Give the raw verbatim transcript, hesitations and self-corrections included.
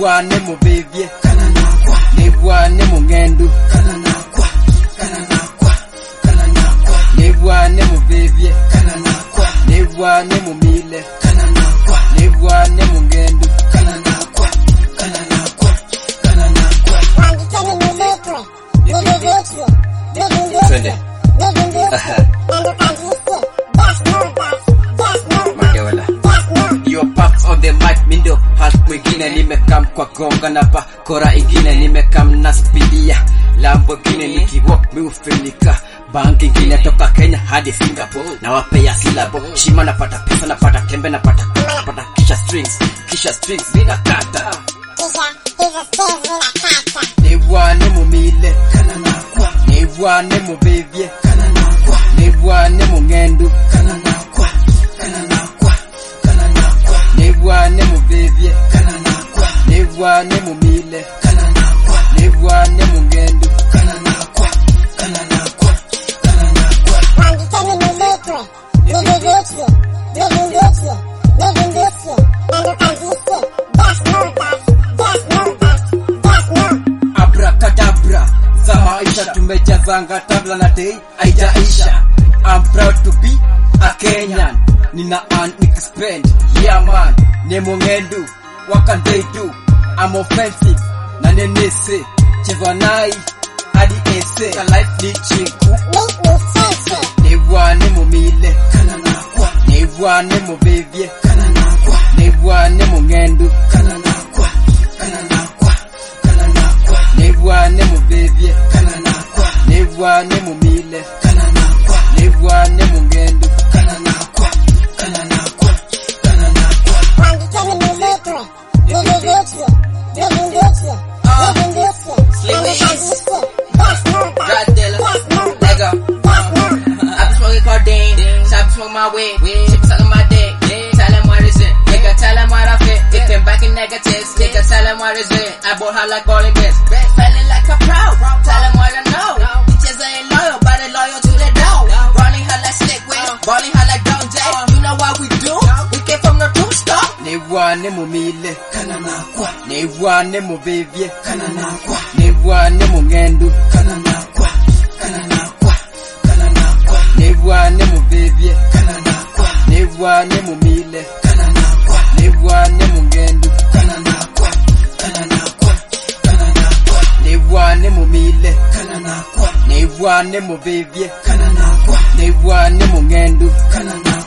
nebwane mubevye kana nakwa nebwane mungendu kana nakwa kana nakwa kana nakwa nebwane mubevye kana nakwa nebwane mumile kana nakwa nebwane mungendu kana nakwa kana nakwa kana nakwa wangikeni niletwe nilivyochwe nilivyochwe nilivyochwe nandukazisye that's no that's that's no Magewala that's no Yo paps on the mic mindo Half mwingine nimekam kwa gonga na pa Kora ingine nimekam na speedia Lamborghini nikiwalk miufinika Bank ingine toka Kenya hadi Singapore Na wapea silabo Shima napata pesa napata kembe napata Napata kisha strings Kisha strings mina kata kisha hizo stairs ninakata Nebwane mumile kana nakwa Nebwane mubevye kana nakwa Nebwane mungendu kana nakwa kana nakwa kana nakwa Nebwane mubevye kana nakwa Nebwane mumile kana nakwa Nebwane mungendu kana nakwa kana nakwa kana nakwa wangikeni niletwe nilivyochwe nilivyochwe nilivyochwe nandukazisye that's no that's that's no that's that's no Abracadabra za maisha tumejazanga tabla na day aijaisha. I'm proud to be a Kenyan. Nina an expend yeah man nemo ngendu what can they do? I'm offensive na nenese chezwa nai hadi ese ka life ni chinku make me sense nebwane mumile kana nakwa nebwane mubevye kana nakwa nebwane mungendu kana nakwa kana nakwa kana nakwa nebwane mubevye kana nakwa nebwane mumile kana nakwa nebwane mungendu kana nakwa kana nakwa kana nakwa wangikeni niletwe nilivyochwe nilivyochwe nilivyochwe nandukazisye that's no that's that's no Lego. that's no I be smoking codeine, so I be smoking my weed. Chicks sucking my dick, tell them what is it. Nigga, tell them what I fit. Dipping back in negatives, nigga, tell them what is it. I bought her like bowling bits, feeling like a pro. Tell them what I know. Bitches ain't loyal, but they loyal to the dough. Running her like stick with, balling her like Don J. You know what we do? We came from the two stop. nebwane mumile kana nakwa nebwane mubevye kana nakwa nebwane mungendu kana nakwa kana nakwa kana nakwa nebwane mubevye kana nakwa nebwane mumile kana nakwa nebwane mungendu kana nakwa kana nakwa kana nakwa nebwane mumile kana nakwa nebwane mubevye kana nakwa nebwane mungendu kana nakwa